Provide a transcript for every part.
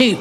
2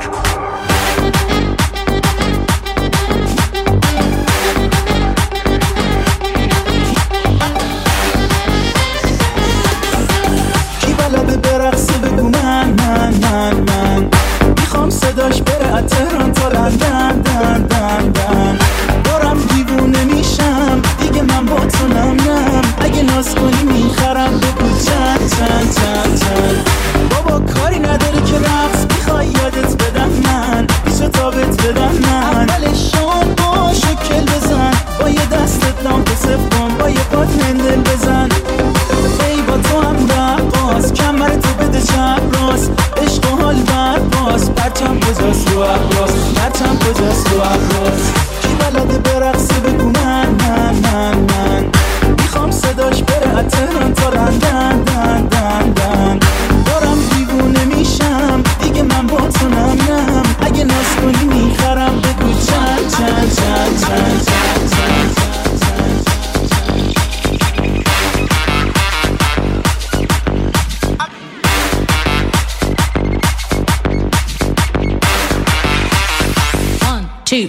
کی بلده برقصه بگو من میخوام صداش بره از تهران تا لندن دن دارم دیوونه میشم دیگه من با تو نم اگه ناز کنی میخرم بگو چند بابا کاری نداره که رقص میخوای یادت بدم من بیشو تابت بدم من اولشون با شکل بزن با یه دستت لامپ صف کن با یه پات هندل بزن ای با تو هم رقاص کمر تو بده چپ راست عشق و حال برباز پرچم کجاست رو عباس پرچم کجاست رو عباس کی بلده برقصه بگو من میخوام صداش بره از تهران تا لندن دارم دیوونه میشم دیگه من با تو نم اگه ناز کنی میخرم بگو چند 2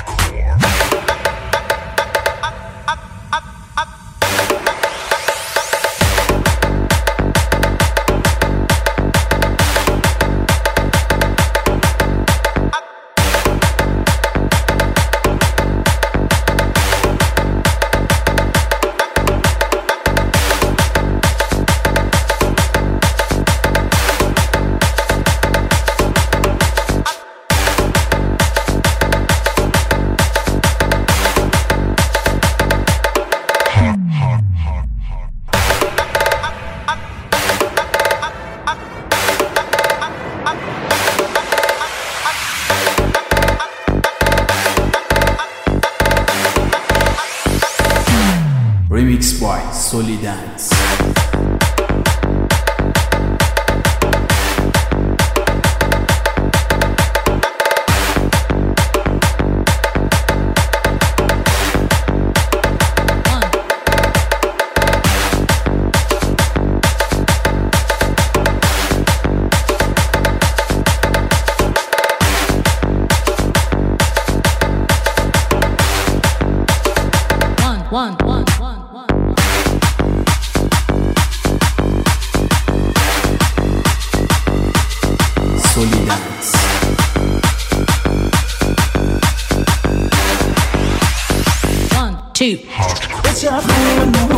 Remix by Solidance. One. Solidance. 1 2 بچرخون